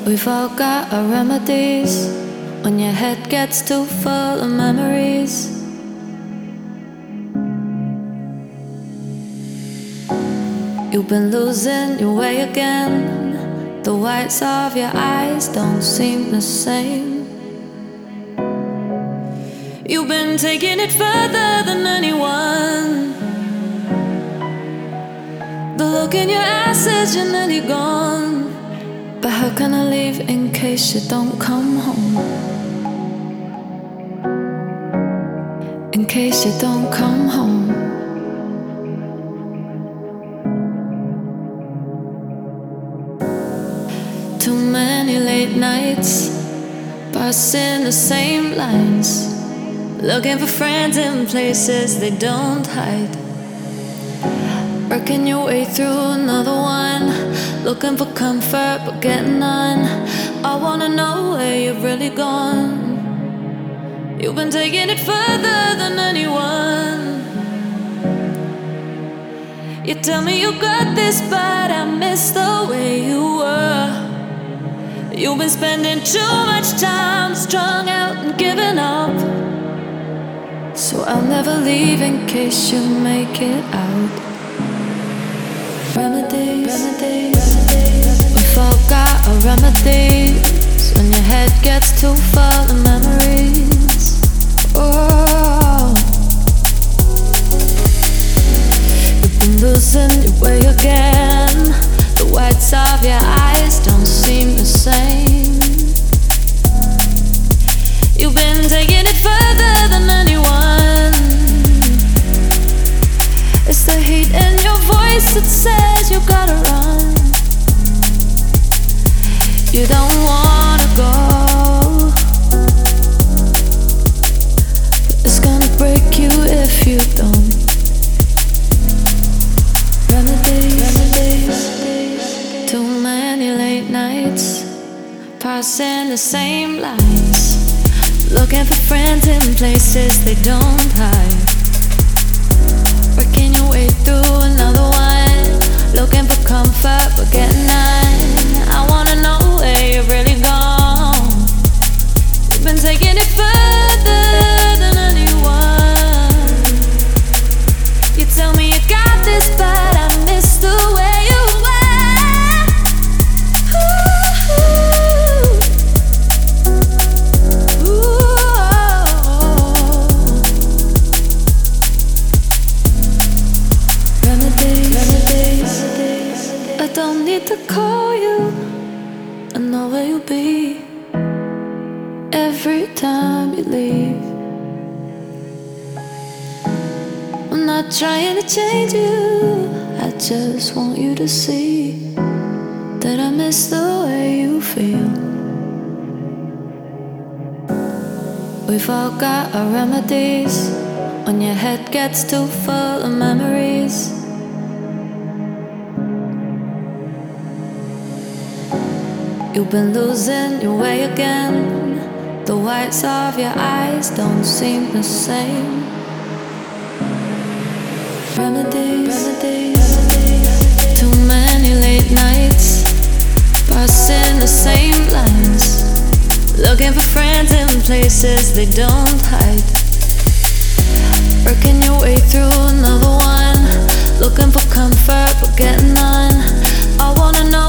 We've all got our remedies when your head gets too full of memories. You've been losing your way again. The whites of your eyes don't seem the same. You've been taking it further than anyone. The look in your eyes says you're nearly gone. But how can I leave in case you don't come home? In case you don't come home. Too many late nights, passing the same lines, looking for friends in places they don't hide. Working your way through another one, looking for comfort but getting none. I wanna know where you've really gone. You've been taking it further than anyone. You tell me you got this, but I miss the way you were. You've been spending too much time strung out and giving up. So I'll never leave in case you make it out. Remedies. We've all got our remedies when your head gets too full of memories. Oh, you've been losing your way again. The whites of your eyes don't seem the same. You've been taking it further than anyone. It's the heat in your voice that says you gotta run. You don't wanna go, but it's gonna break you if you don't. Remedies. Too many late nights, passing the same lines, looking for friends in places they don't hide. Working your way through another one, looking for comfort but getting none. I wanna know where you've really gone. You've been taking it further than anyone. You tell me you got this, but I miss the way you were. Ooh. Remedies. I don't need to call you, I know where you'll be every time you leave. I'm not trying to change you, I just want you to see that I miss the way you feel. We've all got our remedies when your head gets too full of memories. You've been losing your way again. The whites of your eyes don't seem the same. Remedies. Too many late nights, passing the same lines, looking for friends in places they don't hide. Working your way through another one, looking for comfort but getting none. I wanna know